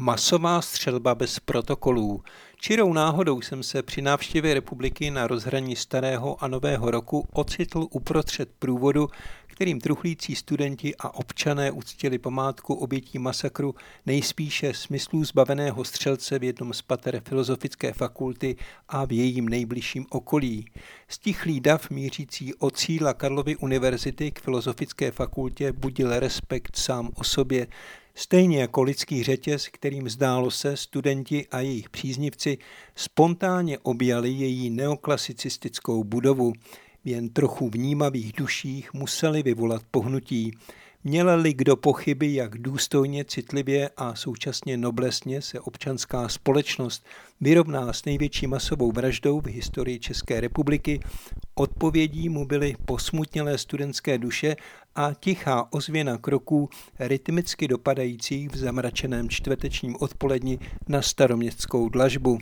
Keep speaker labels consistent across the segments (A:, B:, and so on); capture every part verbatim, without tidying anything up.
A: Masová střelba bez protokolů. Čirou náhodou jsem se při návštěvě republiky na rozhraní starého a nového roku ocitl uprostřed průvodu, kterým truchlící studenti a občané uctili památku obětí masakru nejspíše smyslů zbaveného střelce v jednom z pater Filozofické fakulty a v jejím nejbližším okolí. Stichlý dav mířící od sídla Karlovy univerzity k Filozofické fakultě budil respekt sám o sobě, stejně jako lidský řetěz, kterým zdálo se studenti a jejich příznivci spontánně objali její neoklasicistickou budovu. V jen trochu vnímavých duších museli vyvolat pohnutí. Měl-li kdo pochyby, jak důstojně, citlivě a současně noblesně se občanská společnost vyrovná s největší masovou vraždou v historii České republiky, odpovědí mu byly posmutnělé studentské duše a tichá ozvěna kroků rytmicky dopadajících v zamračeném čtvrtečním odpoledni na Staroměstskou dlažbu.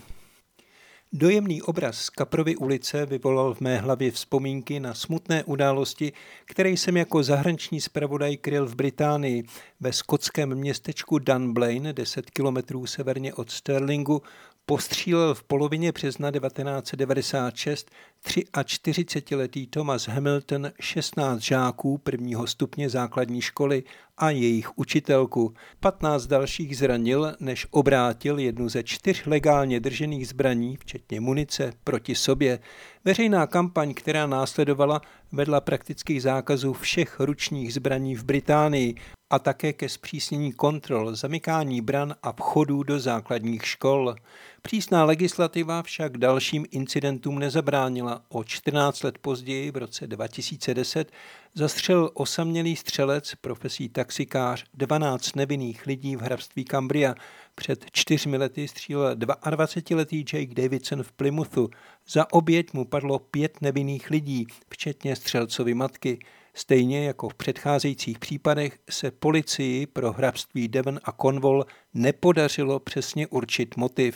A: Dojemný obraz z Kaprovy ulice vyvolal v mé hlavě vzpomínky na smutné události, které jsem jako zahraniční zpravodaj kryl v Británii, ve skotském městečku Dunblane, deset kilometrů severně od Stirlingu, postřílel v polovině března devatenáct set devadesát šest čtyřicetiletý Thomas Hamilton šestnáct žáků prvního stupně základní školy a jejich učitelku. patnáct dalších zranil, než obrátil jednu ze čtyř legálně držených zbraní, včetně munice, proti sobě. Veřejná kampaň, která následovala, vedla prakticky k zákazu všech ručních zbraní v Británii a také ke zpřísnění kontrol, zamykání bran a vchodů do základních škol. Přísná legislativa však dalším incidentům nezabránila. O čtrnáct let později, v roce dva tisíce deset, zastřelil osamělý střelec, profesí taxikář, dvanáct nevinných lidí v hrabství Cumbria. Před čtyřmi lety střílel dvacetiletý Jake Davidson v Plymouthu. Za oběť mu padlo pět nevinných lidí, včetně střelcovy matky. Stejně jako v předcházejících případech se policii pro hrabství Devon a Cornwall nepodařilo přesně určit motiv.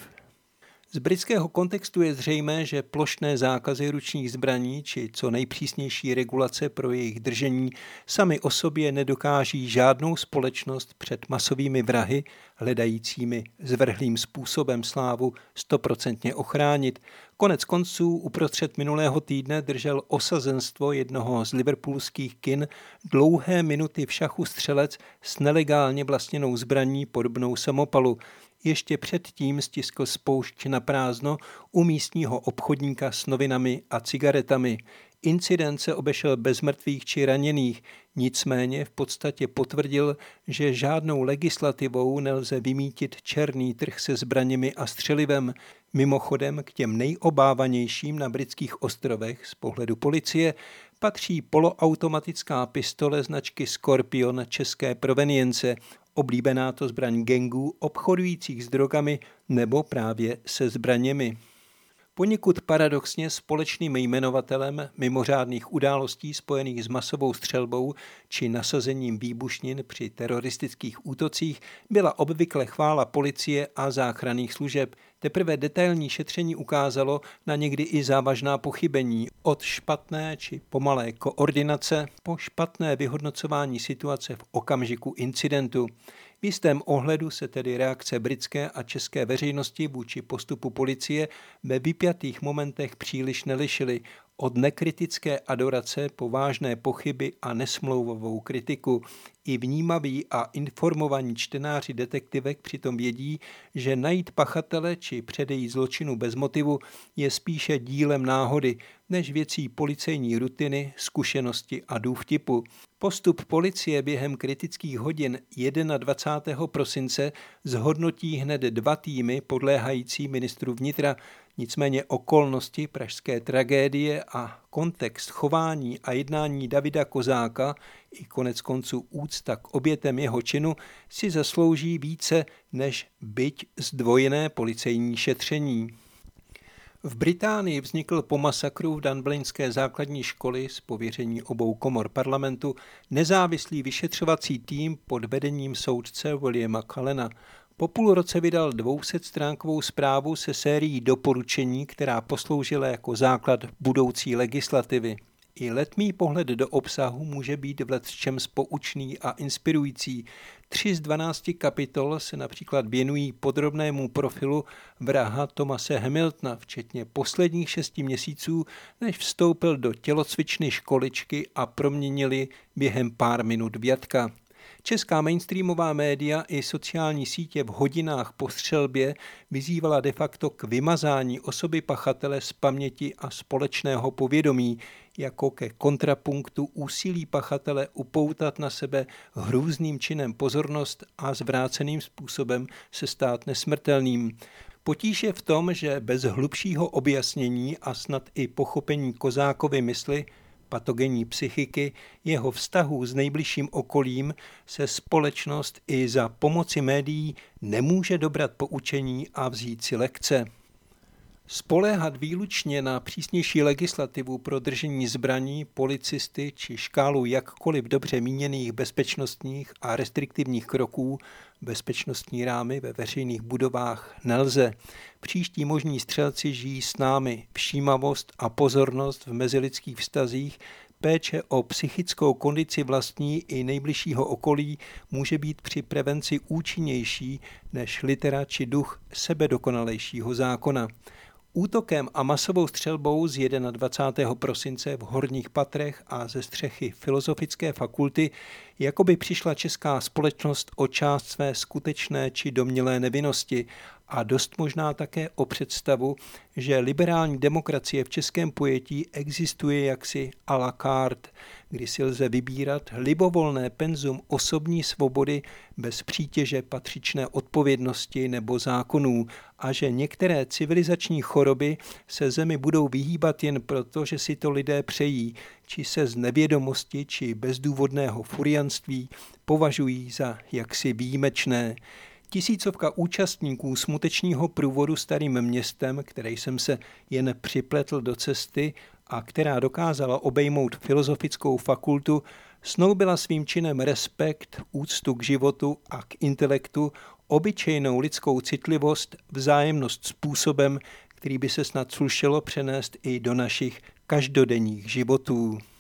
A: Z britského kontextu je zřejmé, že plošné zákazy ručních zbraní či co nejpřísnější regulace pro jejich držení sami o sobě nedokáží žádnou společnost před masovými vrahy, hledajícími zvrhlým způsobem slávu, stoprocentně ochránit. Konec konců uprostřed minulého týdne držel osazenstvo jednoho z liverpoolských kin dlouhé minuty v šachu střelec s nelegálně vlastněnou zbraní podobnou samopalu. Ještě předtím stiskl spoušť na prázdno u místního obchodníka s novinami a cigaretami. Incident se obešel bez mrtvých či raněných, nicméně v podstatě potvrdil, že žádnou legislativou nelze vymítit černý trh se zbraněmi a střelivem. Mimochodem k těm nejobávanějším na britských ostrovech z pohledu policie patří poloautomatická pistole značky Scorpion české provenience, oblíbená to zbraň gangů obchodujících s drogami nebo právě se zbraněmi. Poněkud paradoxně společným jmenovatelem mimořádných událostí spojených s masovou střelbou či nasazením výbušnin při teroristických útocích byla obvykle chvála policie a záchranných služeb. Teprve detailní šetření ukázalo na někdy i závažná pochybení, od špatné či pomalé koordinace po špatné vyhodnocování situace v okamžiku incidentu. V jistém ohledu se tedy reakce britské a české veřejnosti vůči postupu policie ve vypjatých momentech příliš nelišily. Od nekritické adorace po vážné pochyby a nesmlouvavou kritiku. I vnímaví a informovaní čtenáři detektivek přitom vědí, že najít pachatele či předejít zločinu bez motivu je spíše dílem náhody, než věcí policejní rutiny, zkušenosti a důvtipu. Postup policie během kritických hodin dvacátého prvního prosince zhodnotí hned dva týmy podléhající ministru vnitra. Nicméně okolnosti pražské tragédie a kontext chování a jednání Davida Kozáka i konec konců úcta k obětem jeho činu si zaslouží více než byť zdvojené policejní šetření. V Británii vznikl po masakru v Dunblaneské základní školy z pověření obou komor parlamentu nezávislý vyšetřovací tým pod vedením soudce Williama Cullena. Po půl roce vydal dvousetstránkovou zprávu se sérií doporučení, která posloužila jako základ budoucí legislativy. I letmý pohled do obsahu může být v lecčems poučný a inspirující. Tři z dvanácti kapitol se například věnují podrobnému profilu vraha Thomase Hamiltona, včetně posledních šesti měsíců, než vstoupil do tělocvičny školičky a proměnili během pár minut v jatka. Česká mainstreamová média i sociální sítě v hodinách po střelbě vyzývala de facto k vymazání osoby pachatele z paměti a společného povědomí, jako ke kontrapunktu úsilí pachatele upoutat na sebe hrůzným činem pozornost a zvráceným způsobem se stát nesmrtelným. Potíž je v tom, že bez hlubšího objasnění a snad i pochopení Kozákovy mysli, patogenní psychiky, jeho vztahů s nejbližším okolím se společnost i za pomoci médií nemůže dobrat poučení a vzít si lekce. Spoléhat výlučně na přísnější legislativu pro držení zbraní, policisty či škálu jakkoliv dobře míněných bezpečnostních a restriktivních kroků, bezpečnostní rámy ve veřejných budovách nelze. Příští možní střelci žijí s námi. Všímavost a pozornost v mezilidských vztazích, péče o psychickou kondici vlastní i nejbližšího okolí může být při prevenci účinnější než litera či duch sebedokonalejšího zákona. Útokem a masovou střelbou z dvacátého prvního prosince v horních patrech a ze střechy Filozofické fakulty jakoby přišla česká společnost o část své skutečné či domnělé nevinnosti a dost možná také o představu, že liberální demokracie v českém pojetí existuje jaksi à la carte, kdy si lze vybírat libovolné penzum osobní svobody bez přítěže patřičné odpovědnosti nebo zákonů a že některé civilizační choroby se zemi budou vyhýbat jen proto, že si to lidé přejí, či se z nevědomosti či bezdůvodného furianství považují za jaksi výjimečné. Tisícovka účastníků smutečního průvodu starým městem, který jsem se jen připletl do cesty a která dokázala obejmout Filozofickou fakultu, snoubila svým činem respekt, úctu k životu a k intelektu, obyčejnou lidskou citlivost, vzájemnost způsobem, který by se snad slušelo přenést i do našich každodenních životů.